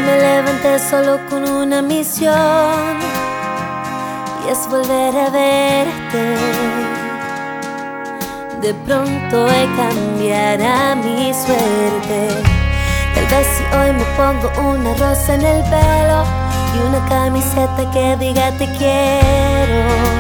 me levanté solo con una misión, y es volver a verte. De pronto cambiará mi suerte. Tal vez si hoy me pongo una rosa en el pelo y una camiseta que diga te quiero,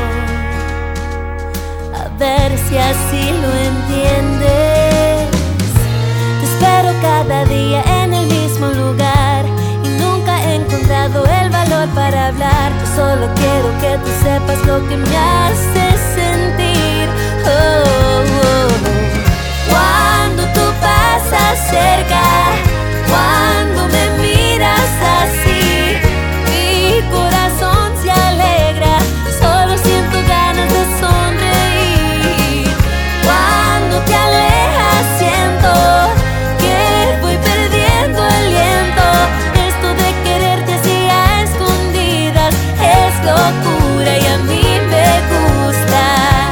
a ver si así lo entiendes. Te espero cada día en el mismo lugar y nunca he encontrado el valor para hablar. Yo solo quiero que tú sepas lo que me hace sentir. Oh, oh, oh. Cuando tú pasas cerca, cuando me miras así, mi corazón se alegra, solo siento ganas de sonreír. Cuando te alejas siento que voy perdiendo el aliento. Esto de quererte así a escondidas es locura y a mí me gusta.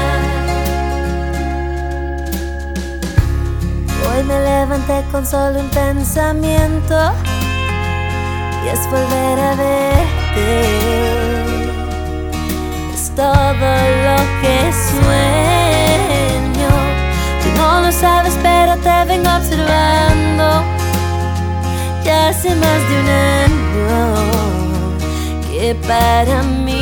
Hoy me levanté con solo un pensamiento, y es volver a verte. Es todo lo que sueño. Tú no lo sabes, pero te vengo observando ya hace más de un año, que para mí